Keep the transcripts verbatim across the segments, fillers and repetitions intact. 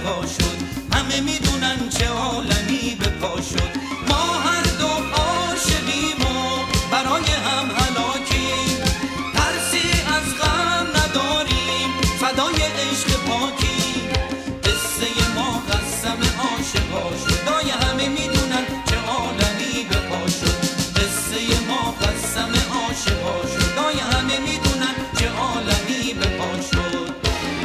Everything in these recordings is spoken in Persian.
عاشقا شد، همه میدونن چه عالمی به پا شد. ما هر دو عاشقیم و برای هم هلاکیم، ترسی از غم نداریم، فدای عشق پاکیم. قصه ما قسم عاشقا شد، دای همه میدونن چه عالمی به پا شد. قصه ما قسم عاشقا شد، دای همه میدونن چه عالمی به پا شد.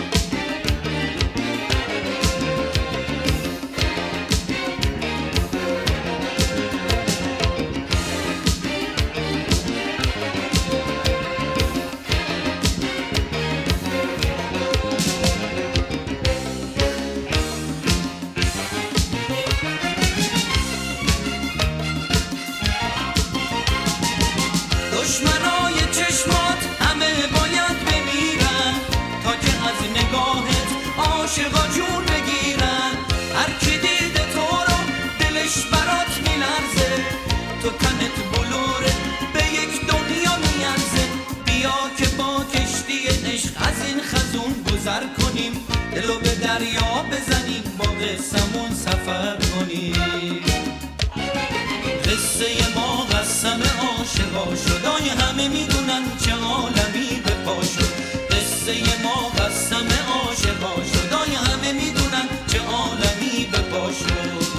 دشمنای چشمات همه باید بمیرن، تا که از نگاهت عاشقا جون بگیرن. هر کی دیده تو رو دلش برات میلرزه، تو تنت بلوره به یک دنیا میارزه. بیا که با کشتی عشق از این خزون گذر کنیم، دلو به دریا بزنیم، با قسمون سفر کنیم. قصه ما قسم عاشقا شد، دای همه میدونن چه عالمی به پا شد. قصه ما قسم عاشقا شد، دای همه میدونن چه عالمی به پا شد.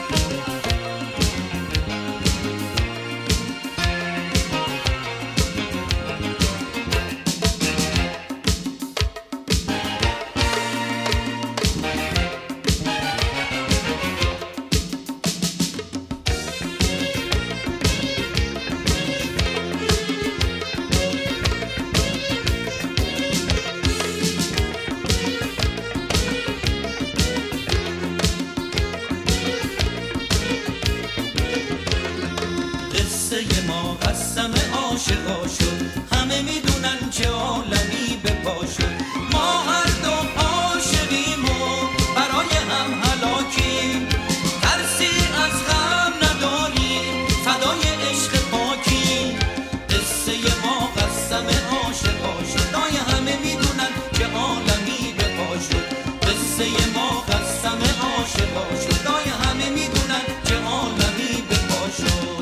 قصه ما قسم عاشقا شد، همه میدونن چه عالمی به پا شد. ما هر دو عاشقیم و برای هم هلاکیم، ترسی از غم نداریم، فدای عشق پاکیم. قصه ما قسم عاشقا شد، دای همه میدونن چه عالمی به پا شد. قصه ما قسم عاشقا شد، دای همه میدونن چه عالمی به پا شد.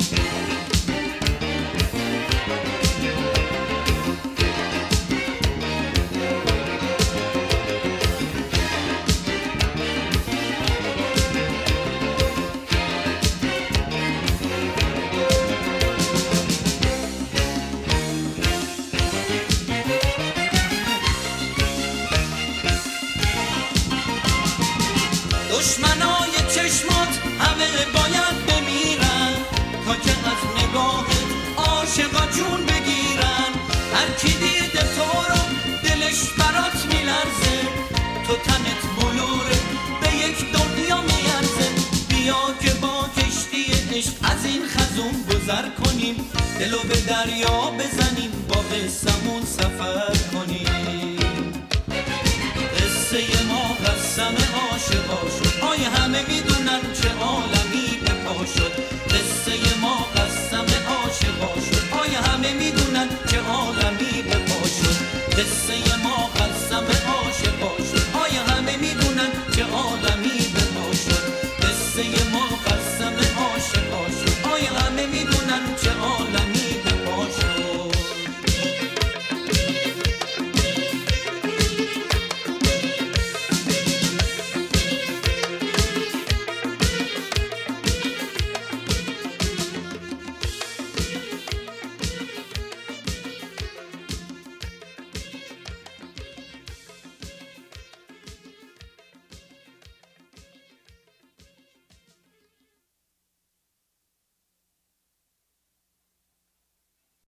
دشمنای چشمات همه باید بمیرن، تا که از نگاهت عاشقا جون بگیرن. هر کی دیده تو رو دلش برات میلرزه، تو تنت بلوره به یک دنیا میارزه. بیا که با کشتی عشق از این خزون گذر کنیم، دلو به دریا بزنیم، با قسمون سفر کنیم. قصه ما قسم عاشقا شد، آی همه میدونن چه عالمی به پا شد. قصه ما قسم عاشقا شد، آی همه میدونن چه عالمی به پا شد. قصه